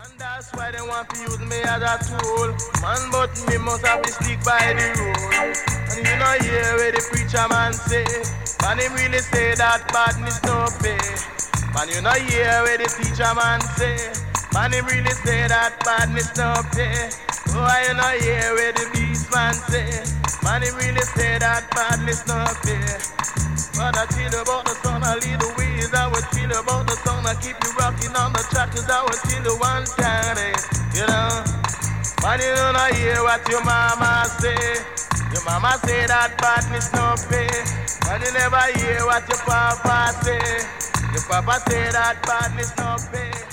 That's why they want to use me as a tool. Man, but me must have to stick by the rule. And you know hear where the preacher man say, man him really say that badness no pay. Man you know hear where the teacher man say, man him really say that badness no pay. Oh you know hear where the beast man say, man him really say that badness no pay. But I tell you about the song, I lead the ways. I would tell you about the song, I keep you rocking on the track. Cause I would tell you one time, you know. But you don't hear what your mama say. Your mama say that badness no pay. But you never hear what your papa say. Your papa say that badness no pay.